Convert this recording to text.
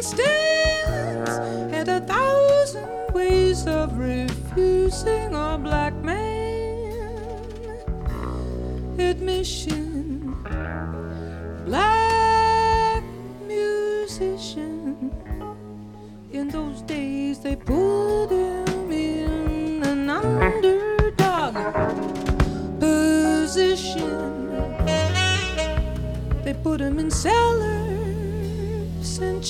stands and 1,000 ways of refusing a black man admission. Black musician. In those days they put him in an underdog position. They put him in cellars and